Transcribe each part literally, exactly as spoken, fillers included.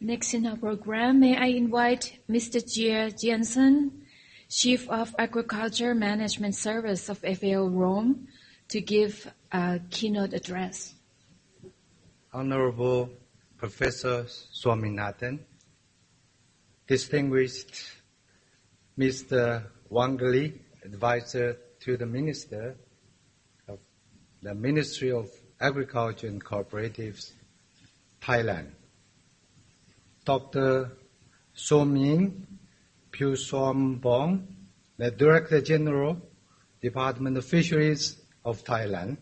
Next in our program, may I invite Mister Jie Jensen, Chief of Agriculture Management Service of F A O Rome, to give a keynote address. Honorable Professor Swaminathan, distinguished Mister Wang Li, Advisor to the Minister of the Ministry of Agriculture and Cooperatives, Thailand, Doctor Somyin Phewsawmbong, the Director General, Department of Fisheries of Thailand,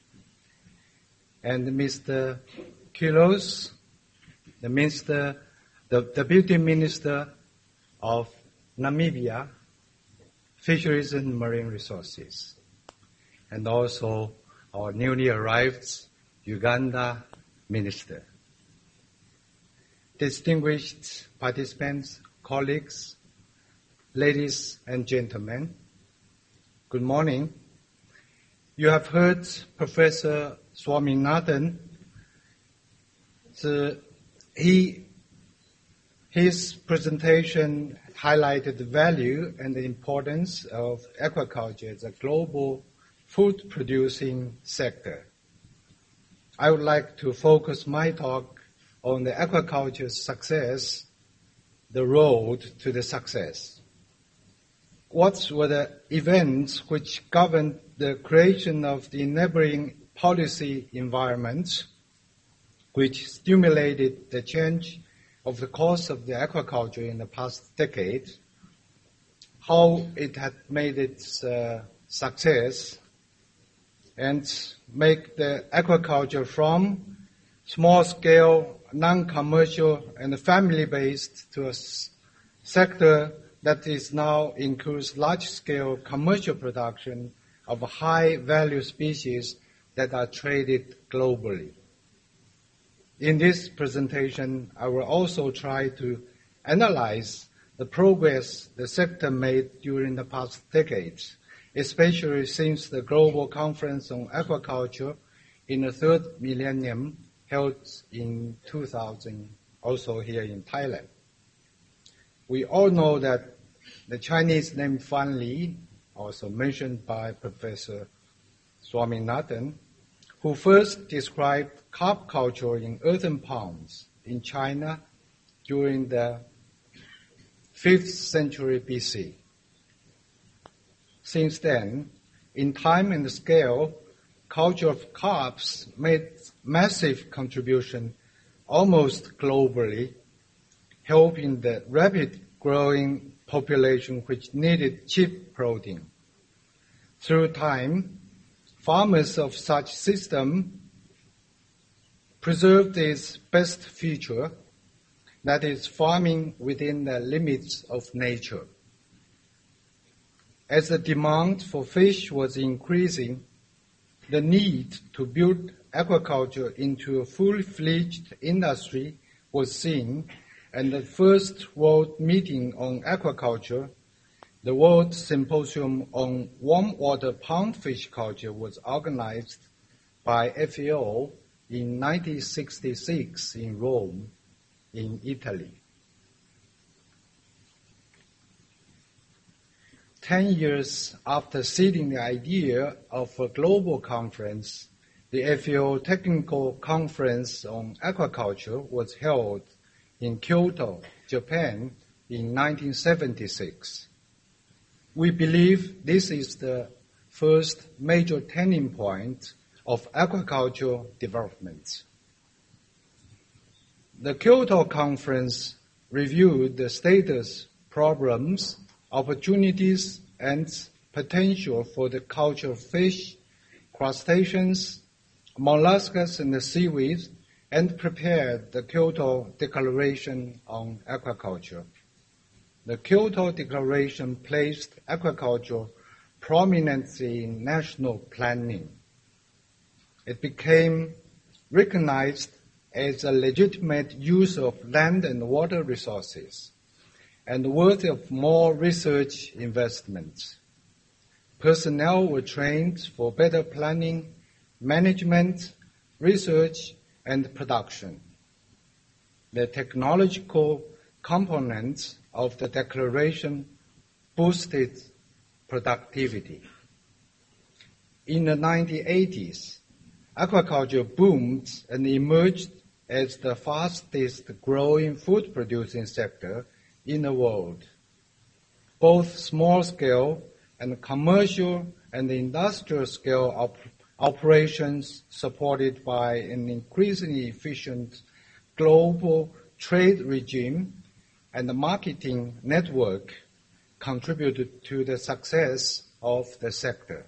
and Mister Kilos, the Minister, the Deputy Minister of Namibia, Fisheries and Marine Resources, and also our newly arrived Uganda Minister. Distinguished participants, colleagues, ladies and gentlemen, good morning. You have heard Professor Swaminathan. So he, his presentation highlighted the value and the importance of aquaculture as a global food-producing sector. I would like to focus my talk on the aquaculture's success, the road to the success. What were the events which governed the creation of the enabling policy environment which stimulated the change of the course of the aquaculture in the past decade, how it had made its uh, success, and make the aquaculture from small-scale, non-commercial, and family-based to a s- sector that is now includes large-scale commercial production of high-value species that are traded globally. In this presentation, I will also try to analyze the progress the sector made during the past decades, especially since the Global Conference on Aquaculture in the third millennium held in two thousand, also here in Thailand. We all know that the Chinese name Fan Li, also mentioned by Professor Swaminathan, who first described carp culture in earthen ponds in China during the fifth century B C. Since then, in time and scale, culture of carps made massive contribution almost globally, helping the rapid growing population which needed cheap protein. Through time, farmers of such system preserved its best feature, that is farming within the limits of nature. As the demand for fish was increasing, the need to build aquaculture into a full-fledged industry was seen, and the first World Meeting on Aquaculture, the World Symposium on Warm Water Pond Fish Culture, was organized by F A O in nineteen sixty-six in Rome, in Italy. Ten years after seeding the idea of a global conference, the F A O Technical Conference on Aquaculture was held in Kyoto, Japan, in nineteen seventy-six. We believe this is the first major turning point of aquaculture development. The Kyoto Conference reviewed the status, problems, opportunities, and potential for the culture of fish, crustaceans, mollusks, and the seaweed, and prepared the Kyoto Declaration on Aquaculture. The Kyoto Declaration placed aquaculture prominently in national planning. It became recognized as a legitimate use of land and water resources and worthy of more research investments. Personnel were trained for better planning, management, research, and production. the technological components of the declaration boosted productivity. In the nineteen eighties, aquaculture boomed and emerged as the fastest growing food producing sector in the world. Both small-scale and commercial and industrial-scale op- operations supported by an increasingly efficient global trade regime and the marketing network contributed to the success of the sector.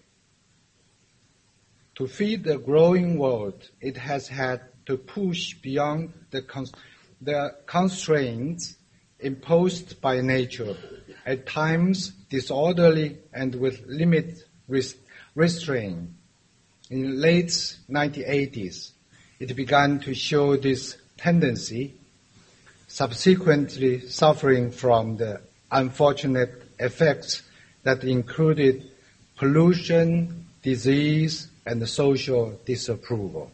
To feed the growing world, it has had to push beyond the, cons- the constraints imposed by nature, at times disorderly and with limited res- restraint. In the late nineteen eighties, it began to show this tendency, subsequently suffering from the unfortunate effects that included pollution, disease, and social disapproval.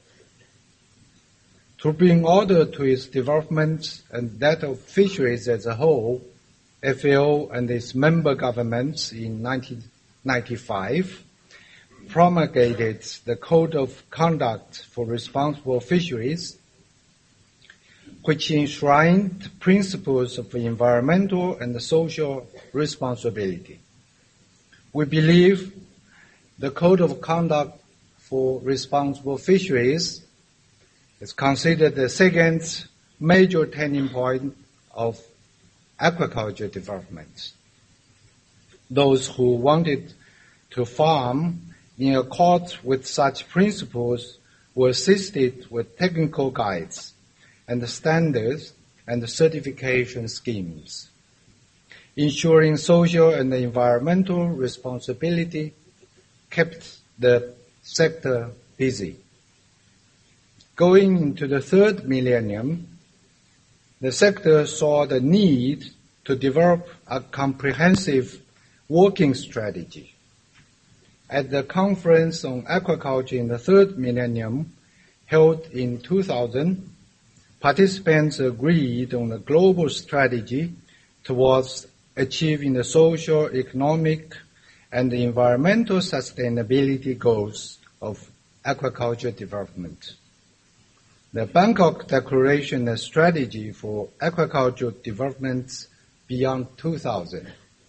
To bring order to its development and that of fisheries as a whole, F A O and its member governments in nineteen ninety-five promulgated the Code of Conduct for Responsible Fisheries, which enshrined principles of environmental and social responsibility. We believe the Code of Conduct for Responsible Fisheries is considered the second major turning point of aquaculture development. Those who wanted to farm in accord with such principles were assisted with technical guides and standards and certification schemes. Ensuring social and environmental responsibility kept the sector busy. Going into the third millennium, the sector saw the need to develop a comprehensive working strategy. At the Conference on Aquaculture in the Third Millennium, held in two thousand, participants agreed on a global strategy towards achieving the social, economic, and environmental sustainability goals of aquaculture development. The Bangkok Declaration and Strategy for Aquaculture Development Beyond two thousand,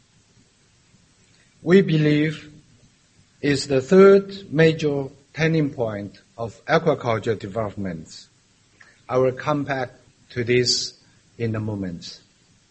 we believe, is the third major turning point of aquaculture development. I will come back to this in a moment.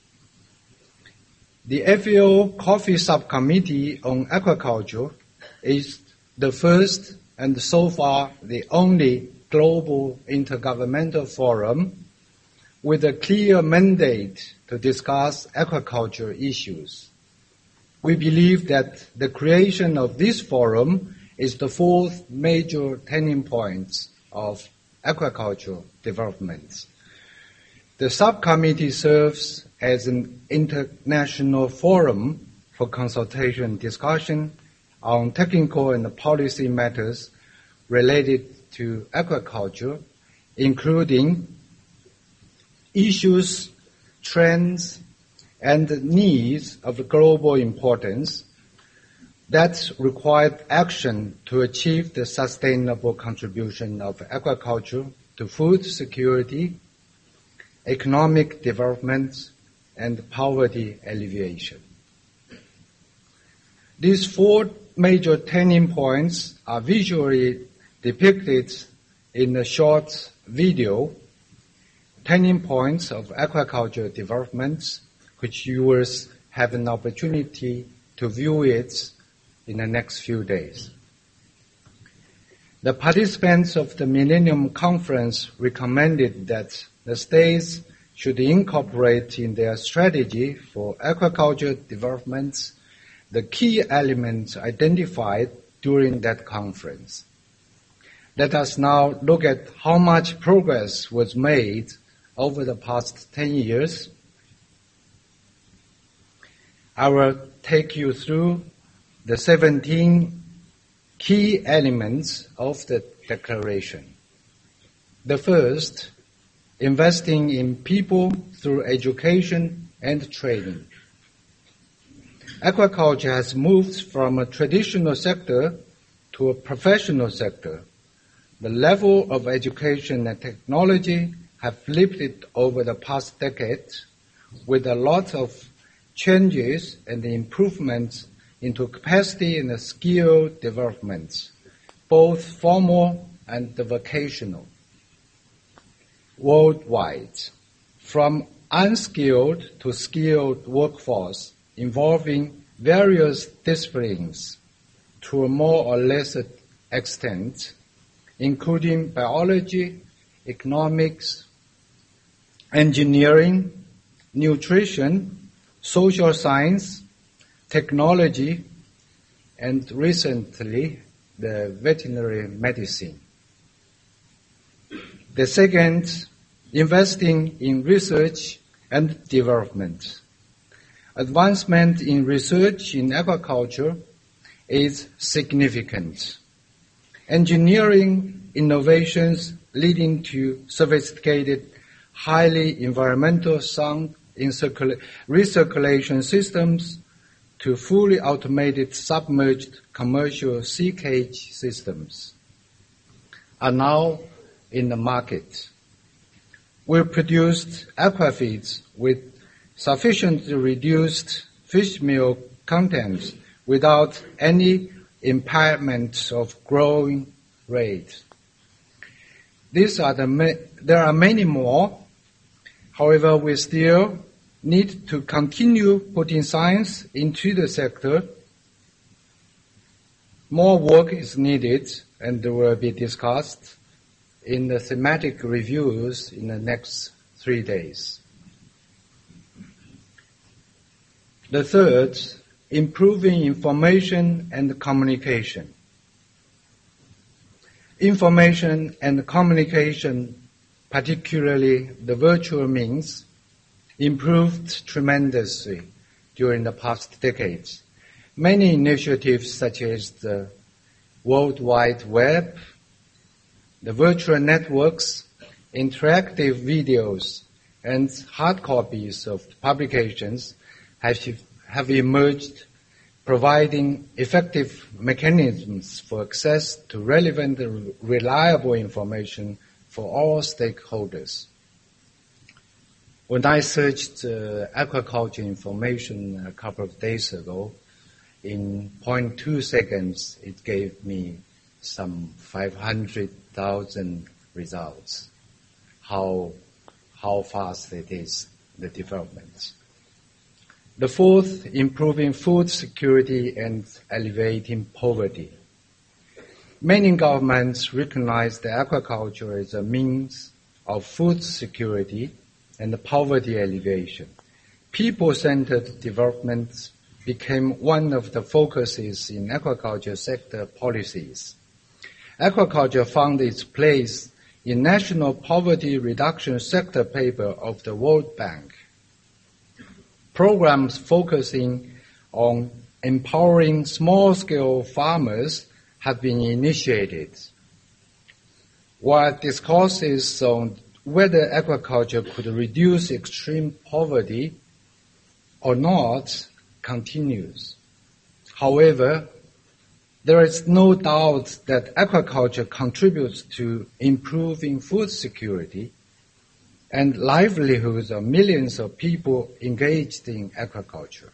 The F A O Coffee Subcommittee on Aquaculture is the first and so far the only global intergovernmental forum with a clear mandate to discuss aquaculture issues. We believe that the creation of this forum is the fourth major turning point of aquaculture development. The subcommittee serves as an international forum for consultation and discussion on technical and policy matters related to aquaculture, including issues, trends, and needs of global importance that require action to achieve the sustainable contribution of aquaculture to food security, economic development, and poverty alleviation. These four major turning points are visually depicted in a short video, Turning Points of Aquaculture Development, which you will have an opportunity to view it in the next few days. The participants of the Millennium Conference recommended that the states should incorporate in their strategy for aquaculture development the key elements identified during that conference. Let us now look at how much progress was made over the past ten years. I will take you through the seventeen key elements of the declaration. The first investing in people through education and training. Aquaculture has moved from a traditional sector to a professional sector. The level of education and technology have lifted over the past decade with a lot of changes and improvements into capacity and skill development, both formal and vocational. Worldwide, from unskilled to skilled workforce involving various disciplines to a more or less extent, including biology, economics, engineering, nutrition, social science, technology, and recently the veterinary medicine. The second, investing in research and development. Advancement in research in aquaculture is significant. Engineering innovations leading to sophisticated, highly environmental sound in circula- recirculation systems to fully automated submerged commercial sea cage systems are now in the market. We produced aquafeeds with sufficiently reduced fish meal contents without any impairment of growing rate. These are the ma- there are many more. However, we still need to continue putting science into the sector. More work is needed and will be discussed in the thematic reviews in the next three days. The third, improving information and communication. Information and communication, particularly the virtual means, improved tremendously during the past decades. Many initiatives such as the World Wide Web, the virtual networks, interactive videos, and hard copies of publications have, have emerged, providing effective mechanisms for access to relevant and reliable information for all stakeholders. When I searched uh, aquaculture information a couple of days ago, in zero point two seconds it gave me some five hundred thousand results. How, how fast it is, the development. The fourth, improving food security and alleviating poverty. Many governments recognize that aquaculture as a means of food security and poverty alleviation. People-centered development became one of the focuses in aquaculture sector policies. Aquaculture found its place in National Poverty Reduction Sector Paper of the World Bank. Programs focusing on empowering small-scale farmers have been initiated, while discourses on whether aquaculture could reduce extreme poverty or not continues. However, there is no doubt that aquaculture contributes to improving food security and livelihoods of millions of people engaged in aquaculture.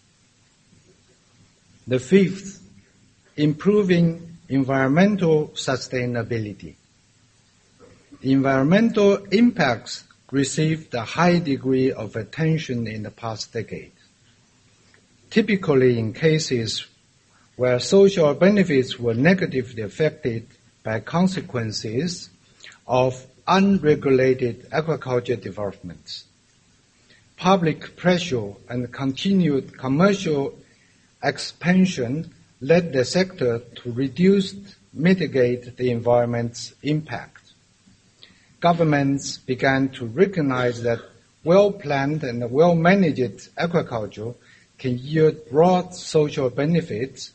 The fifth, improving environmental sustainability. The environmental impacts received a high degree of attention in the past decade, typically in cases where social benefits were negatively affected by consequences of unregulated aquaculture developments. Public pressure and continued commercial expansion led the sector to reduce, mitigate the environment's impact. Governments began to recognize that well-planned and well-managed aquaculture can yield broad social benefits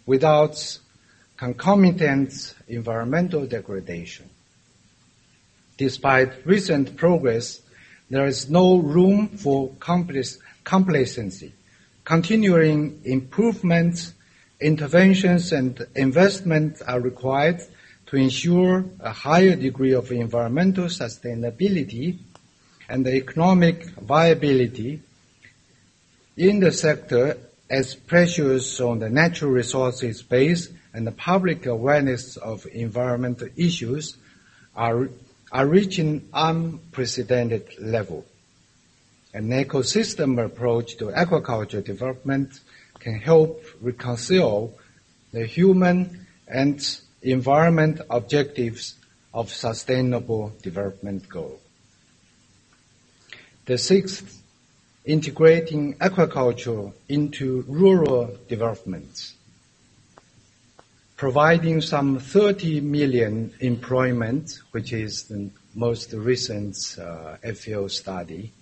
without concomitant environmental degradation. Despite recent progress, there is no room for complacency. Continuing improvements, interventions, and investments are required to ensure a higher degree of environmental sustainability and economic viability in the sector, as pressures on the natural resources base and the public awareness of environmental issues are, are reaching unprecedented level. An ecosystem approach to aquaculture development can help reconcile the human and environment objectives of sustainable development goal. The sixth, integrating aquaculture into rural development, providing some thirty million employment, which is the most recent uh, F A O study.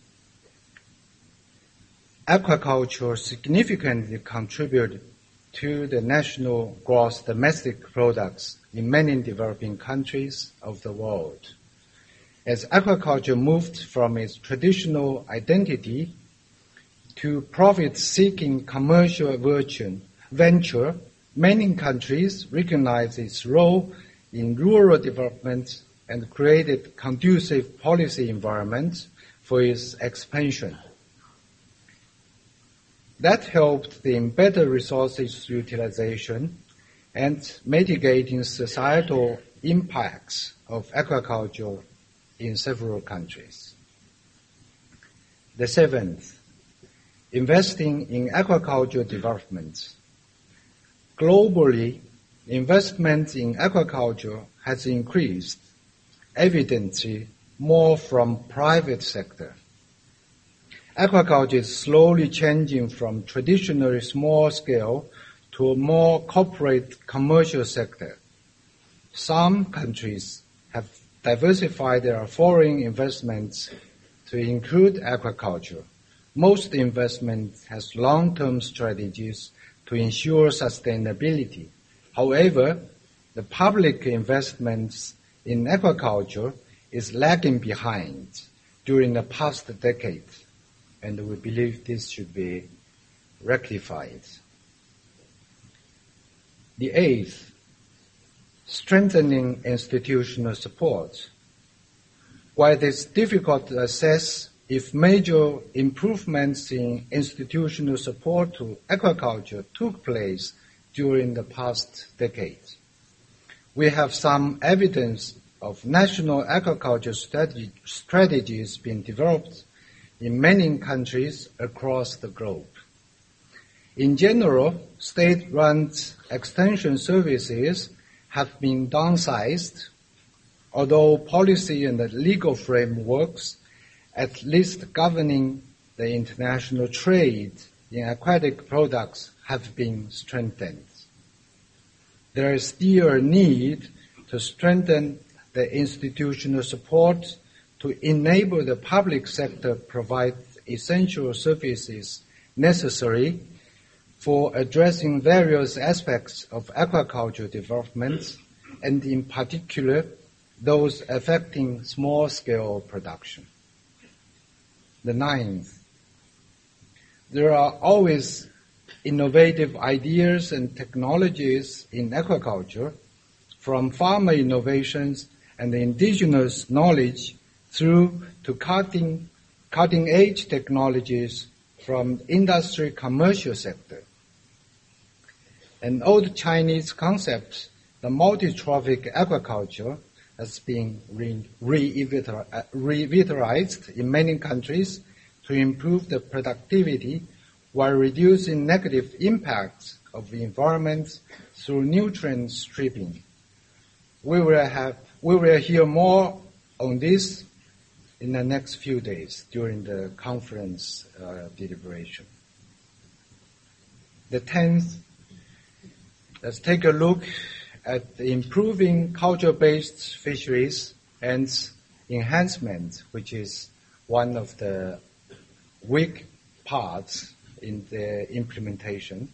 Aquaculture significantly contributed to the national gross domestic products in many developing countries of the world. As aquaculture moved from its traditional identity to profit-seeking commercial venture, many countries recognized its role in rural development and created conducive policy environments for its expansion. That helped in better resources utilization and mitigating societal impacts of aquaculture in several countries. The seventh, investing in aquaculture development. Globally, investment in aquaculture has increased, evidently more from private sector. Aquaculture is slowly changing from traditionally small scale to a more corporate commercial sector. Some countries have diversified their foreign investments to include aquaculture. Most investment has long-term strategies to ensure sustainability. However, the public investments in aquaculture is lagging behind during the past decade, and we believe this should be rectified. The eighth, strengthening institutional support. While it is difficult to assess if major improvements in institutional support to aquaculture took place during the past decade, we have some evidence of national aquaculture strategy, strategies being developed in many countries across the globe. In general, state-run extension services have been downsized, although policy and the legal frameworks, at least governing the international trade in aquatic products, have been strengthened. There is still a need to strengthen the institutional support to enable the public sector provide essential services necessary for addressing various aspects of aquaculture development, and in particular, those affecting small-scale production. The ninth, there are always innovative ideas and technologies in aquaculture, from farmer innovations and indigenous knowledge through to cutting, cutting-edge technologies from industry commercial sector. An old Chinese concept, the multi-trophic aquaculture, has been re- revitalized in many countries to improve the productivity while reducing negative impacts of the environment through nutrient stripping. We will have, we will hear more on this in the next few days during the conference uh, deliberation. The tenth, let's take a look at the improving culture-based fisheries and enhancement, which is one of the weak parts in the implementation.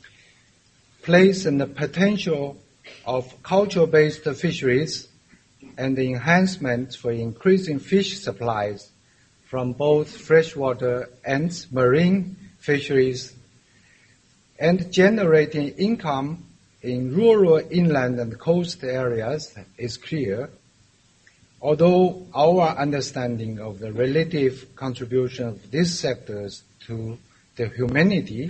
Place and the potential of culture-based fisheries and the enhancement for increasing fish supplies from both freshwater and marine fisheries, and generating income in rural inland and coast areas is clear. Although our understanding of the relative contribution of these sectors to the humanity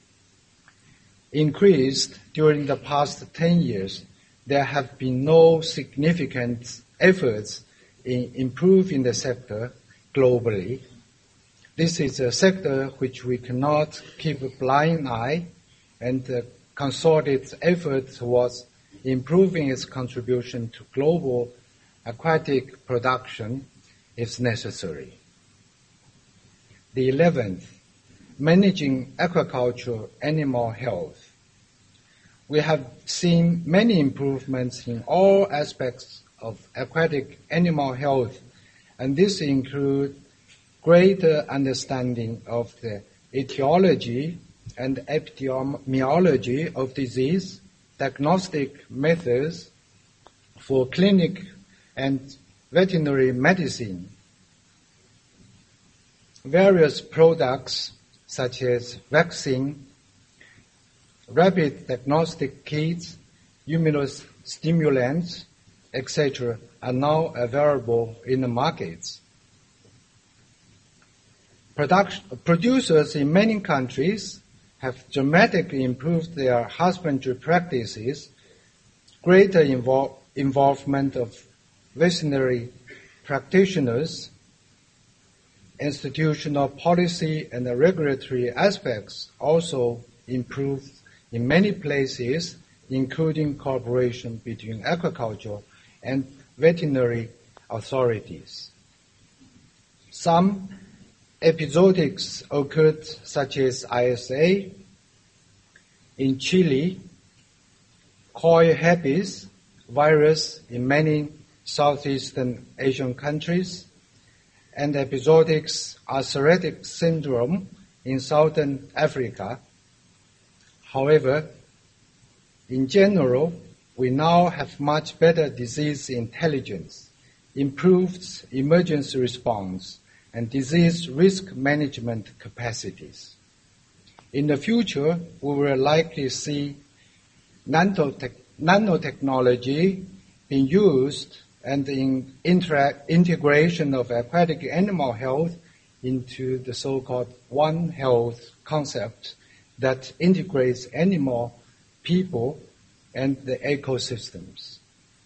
increased during the past ten years, there have been no significant efforts in improving the sector globally. This is a sector which we cannot keep a blind eye, and uh, concerted effort towards improving its contribution to global aquatic production is necessary. The eleventh, managing aquaculture animal health. We have seen many improvements in all aspects of aquatic animal health, and this includes greater understanding of the etiology and epidemiology of disease, diagnostic methods for clinic and veterinary medicine. Various products such as vaccine, rapid diagnostic kits, immunostimulants, et cetera are now available in the markets. Production, producers in many countries have dramatically improved their husbandry practices. Greater involve, involvement of veterinary practitioners, institutional policy and the regulatory aspects also improved in many places, including cooperation between aquaculture and veterinary authorities. Some episodics occurred, such as I S A in Chile, koi herpes virus in many Southeastern Asian countries, and episodics arthritic syndrome in Southern Africa. However, in general, we now have much better disease intelligence, improved emergency response, and disease risk management capacities. In the future, we will likely see nanotech- nanotechnology being used and the inter- integration of aquatic animal health into the so-called One Health concept that integrates animal, people, and the ecosystems.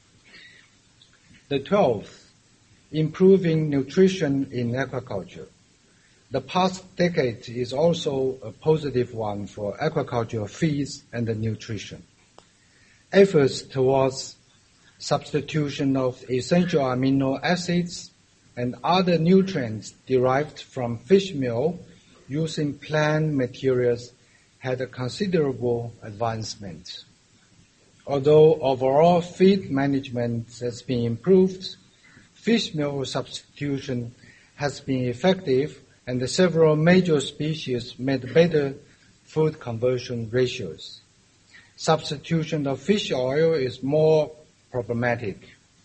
The twelfth, improving nutrition in aquaculture. The past decade is also a positive one for aquaculture feeds and the nutrition. Efforts towards substitution of essential amino acids and other nutrients derived from fish meal using plant materials had a considerable advancement. Although overall feed management has been improved, fish meal substitution has been effective, and several major species made better food conversion ratios. Substitution of fish oil is more problematic.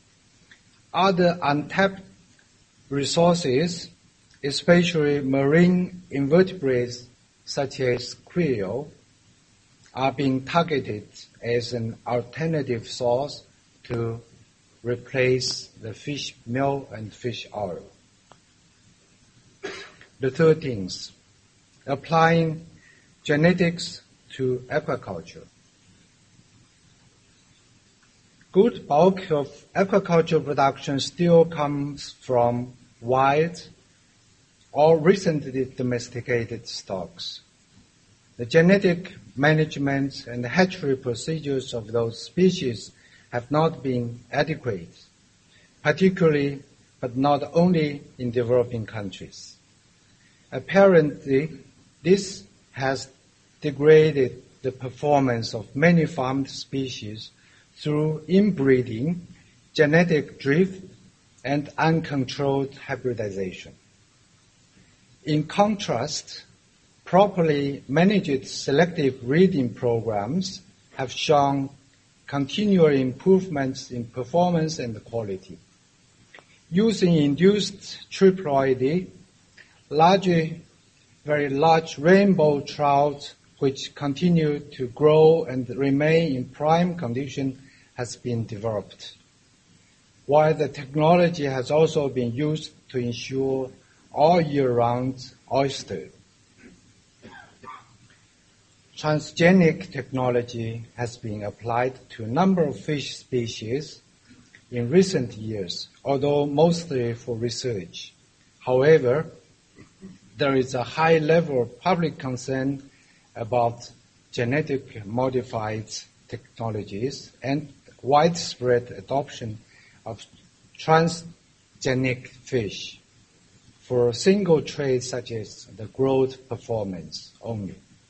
Other untapped resources, especially marine invertebrates such as krill, are being targeted as an alternative source to replace the fish meal and fish oil. The thirteenth, applying genetics to aquaculture. Good bulk of aquaculture production still comes from wild or recently domesticated stocks. The genetic management and hatchery procedures of those species have not been adequate, particularly but not only in developing countries. Apparently, this has degraded the performance of many farmed species through inbreeding, genetic drift, and uncontrolled hybridization. In contrast, properly managed selective breeding programs have shown continual improvements in performance and quality. Using induced triploidy, large, very large rainbow trout which continue to grow and remain in prime condition has been developed, while the technology has also been used to ensure all year-round oyster. Transgenic technology has been applied to a number of fish species in recent years, although mostly for research. However, there is a high level of public concern about genetic modified technologies and widespread adoption of transgenic fish for single traits such as the growth performance only.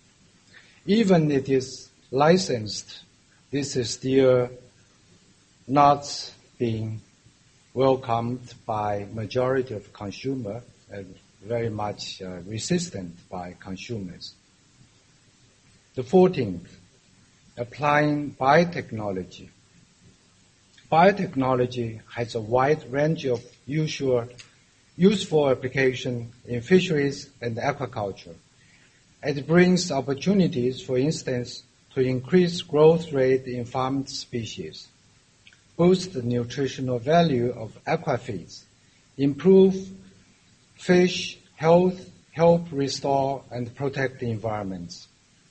Even if it is licensed, this is still not being welcomed by majority of consumers and very much uh, resistant by consumers. The fourteenth, applying biotechnology. Biotechnology has a wide range of usual, useful application in fisheries and aquaculture. It brings opportunities, for instance, to increase growth rate in farmed species, boost the nutritional value of aquafeeds, improve fish health, help restore and protect the environments,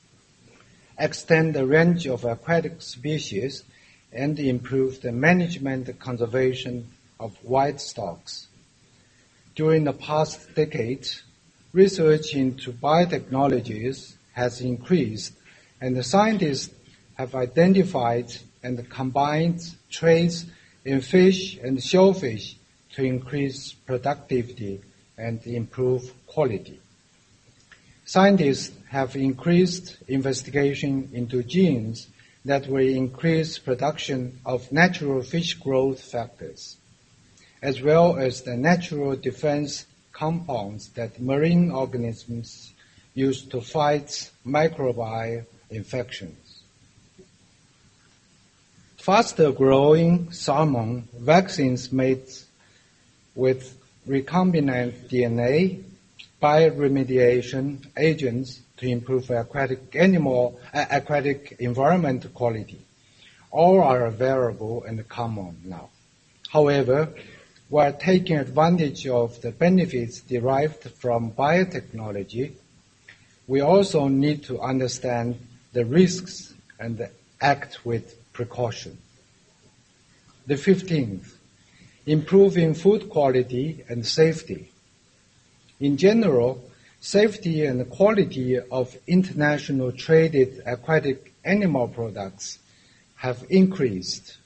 extend the range of aquatic species, and improve the management and conservation of wild stocks. During the past decade, research into biotechnologies has increased, and the scientists have identified and combined traits in fish and shellfish to increase productivity and improve quality. Scientists have increased investigation into genes that will increase production of natural fish growth factors, as well as the natural defense compounds that marine organisms use to fight microbial infections. Faster-growing salmon vaccines made with recombinant D N A, bioremediation agents to improve aquatic animal, uh, aquatic environment quality, all are available and common now. However, while taking advantage of the benefits derived from biotechnology, we also need to understand the risks and act with precaution. The fifteenth, improving food quality and safety. In general, safety and quality of international traded aquatic animal products have increased,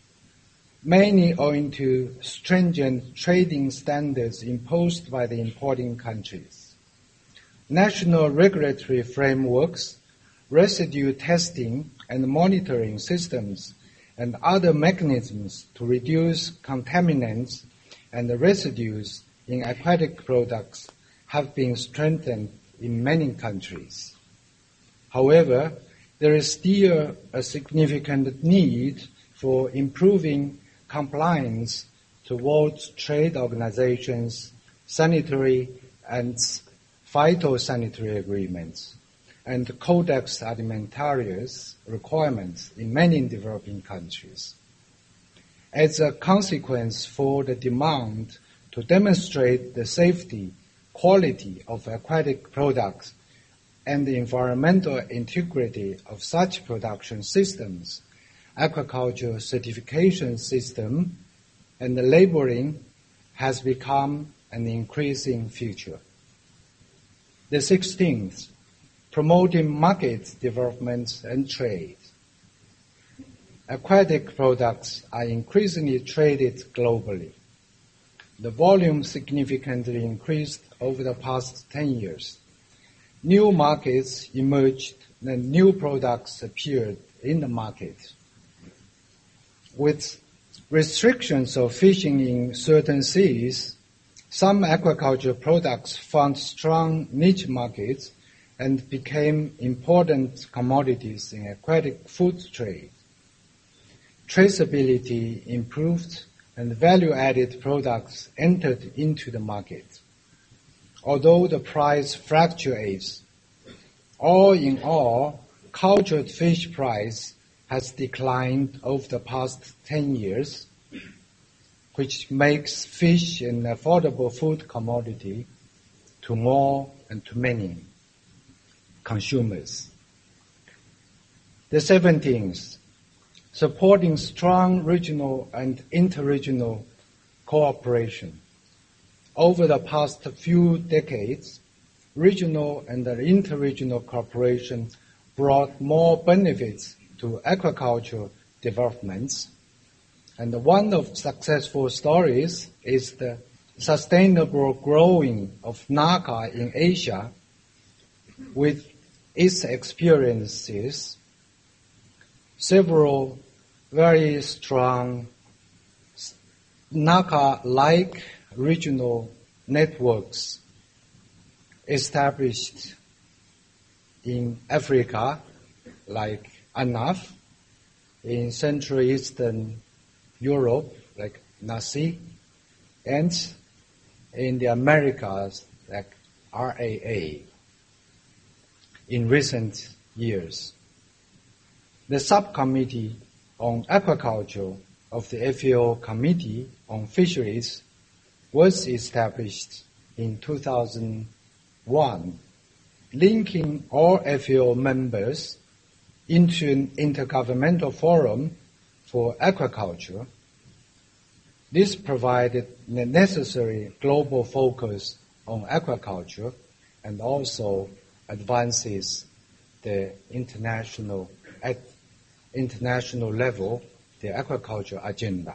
mainly owing to stringent trading standards imposed by the importing countries. National regulatory frameworks, residue testing and monitoring systems, and other mechanisms to reduce contaminants and residues in aquatic products have been strengthened in many countries. However, there is still a significant need for improving compliance towards trade organizations, sanitary and phytosanitary agreements, and Codex Alimentarius requirements in many developing countries. As a consequence for the demand to demonstrate the safety, quality of aquatic products, and the environmental integrity of such production systems, aquaculture certification system and the labeling has become an increasing feature. The sixteenth, promoting market development and trade. Aquatic products are increasingly traded globally. The volume significantly increased over the past ten years. New markets emerged and new products appeared in the market. With restrictions of fishing in certain seas, some aquaculture products found strong niche markets and became important commodities in aquatic food trade. traceability improved, and value-added products entered into the market. Although the price fluctuates, all in all, cultured fish price has declined over the past ten years, which makes fish an affordable food commodity to more and to many consumers. The seventeenth, supporting strong regional and interregional cooperation. Over the past few decades, regional and interregional cooperation brought more benefits to aquaculture developments. And one of successful stories is the sustainable growing of NACA in Asia. With its experiences, several very strong NACA-like regional networks established in Africa, like A N A F, in Central Eastern Europe, like NACI, and in the Americas, like R A A, in recent years. The subcommittee on aquaculture of the F A O Committee on Fisheries was established in two thousand one, linking all F A O members into an intergovernmental forum for aquaculture. This provided the necessary global focus on aquaculture and also advances the international, at international level, the aquaculture agenda.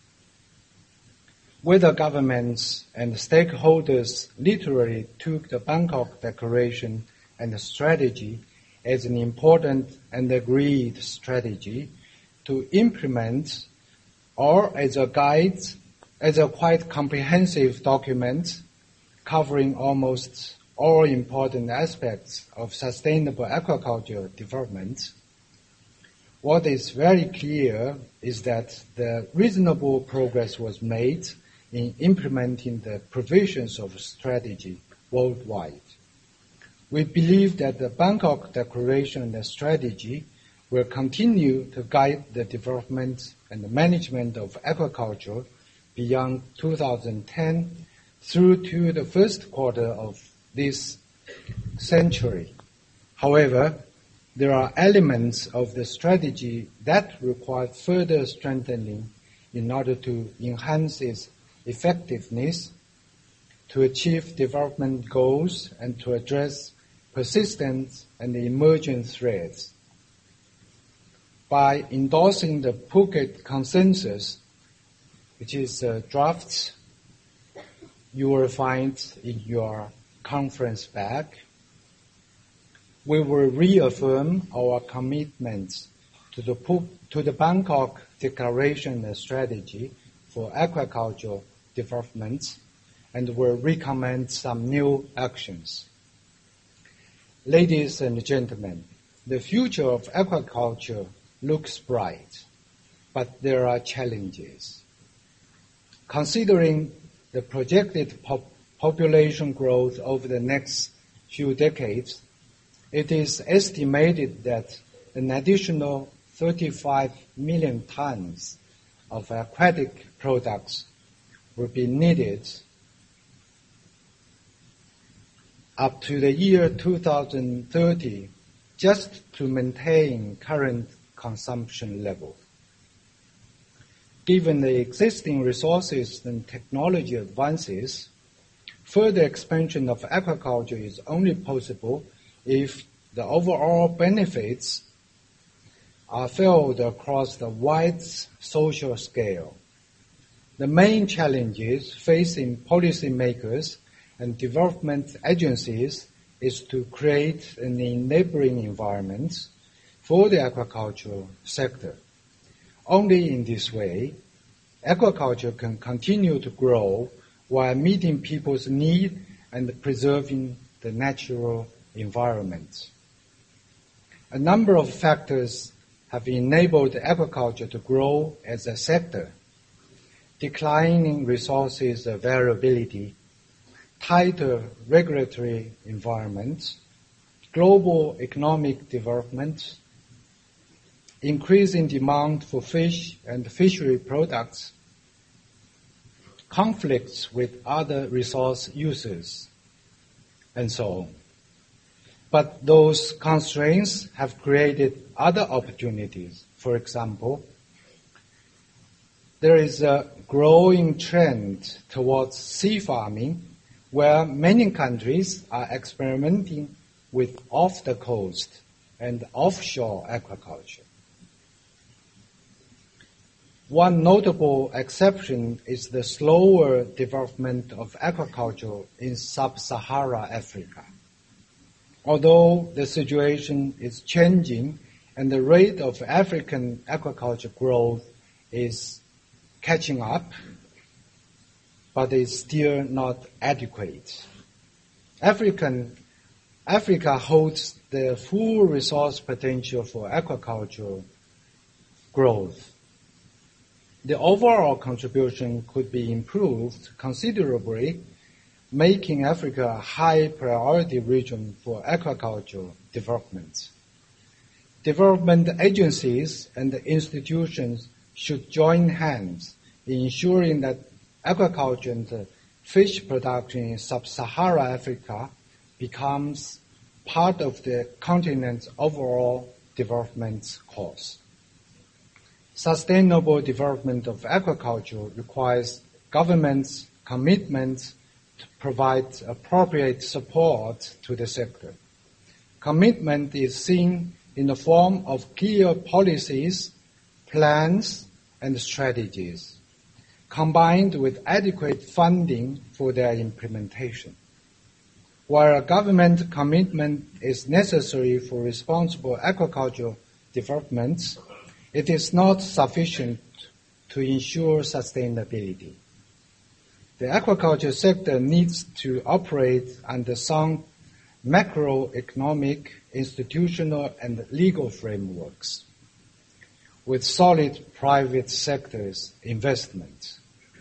Whether governments and stakeholders literally took the Bangkok Declaration and the strategy as an important and agreed strategy to implement, or as a guide, as a quite comprehensive document covering almost all important aspects of sustainable aquaculture development. What is very clear is that the reasonable progress was made in implementing the provisions of strategy worldwide. We believe that the Bangkok Declaration and the strategy will continue to guide the development and the management of aquaculture beyond two thousand ten through to the first quarter of this century. However, there are elements of the strategy that require further strengthening in order to enhance its effectiveness, to achieve development goals, and to address persistent and emerging threats. By endorsing the Phuket Consensus, which is a draft you will find in your conference bag, we will reaffirm our commitment to the, to the Bangkok Declaration and Strategy for aquaculture development and will recommend some new actions. Ladies and gentlemen, the future of aquaculture looks bright, but there are challenges. Considering the projected pop- population growth over the next few decades, it is estimated that an additional thirty-five million tons of aquatic products will be needed up to the year two thousand thirty just to maintain current consumption level. Given the existing resources and technology advances, further expansion of aquaculture is only possible if the overall benefits are felt across the wide social scale. The main challenges facing policymakers and development agencies is to create an enabling environment for the aquaculture sector. Only in this way, aquaculture can continue to grow while meeting people's needs and preserving the natural environment. A number of factors have enabled aquaculture to grow as a sector. Declining resources availability, tighter regulatory environment, global economic development, increasing demand for fish and fishery products, conflicts with other resource users, and so on. But those constraints have created other opportunities. For example, there is a growing trend towards sea farming, where many countries are experimenting with off-the-coast and offshore aquaculture. One notable exception is the slower development of aquaculture in sub-Saharan Africa. Although the situation is changing and the rate of African aquaculture growth is catching up, but is still not adequate. African, Africa holds the full resource potential for aquaculture growth. The overall contribution could be improved considerably, making Africa a high priority region for aquaculture development. Development agencies and institutions should join hands in ensuring that aquaculture and fish production in sub-Saharan Africa becomes part of the continent's overall development course. Sustainable development of aquaculture requires government's commitment to provide appropriate support to the sector. Commitment is seen in the form of clear policies, plans, and strategies, combined with adequate funding for their implementation. While a government commitment is necessary for responsible aquaculture development, it is not sufficient to ensure sustainability. The aquaculture sector needs to operate under sound macroeconomic, institutional, and legal frameworks with solid private sector's investment.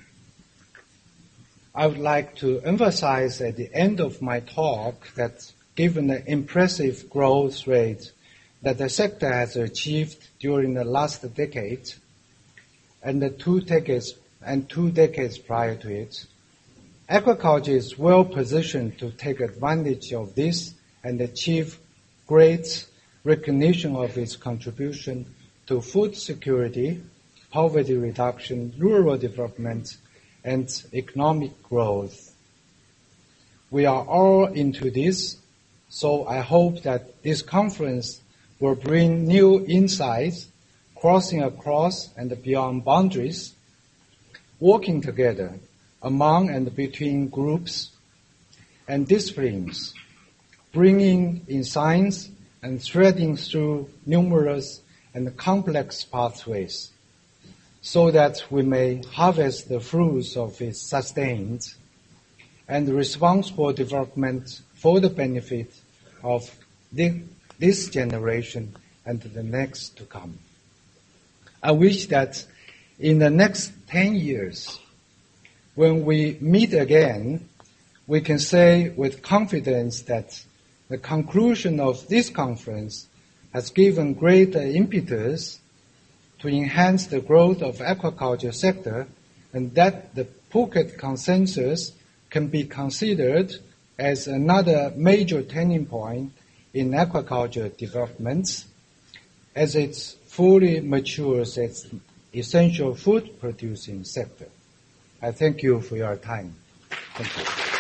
I would like to emphasize at the end of my talk that given the impressive growth rate that the sector has achieved during the last decade and the two decades and two decades prior to it, aquaculture is well positioned to take advantage of this and achieve great recognition of its contribution to food security, poverty reduction, rural development, and economic growth. We are all into this, so I hope that this conference will bring new insights, crossing across and beyond boundaries, working together among and between groups and disciplines, bringing in science and threading through numerous and complex pathways, so that we may harvest the fruits of its sustained and responsible development for the benefit of the, this generation and the next to come. I wish that in the next ten years, when we meet again, we can say with confidence that the conclusion of this conference has given great impetus to enhance the growth of aquaculture sector, and that the Phuket Consensus can be considered as another major turning point in aquaculture development as it fully matures its essential food producing sector. I thank you for your time. Thank you.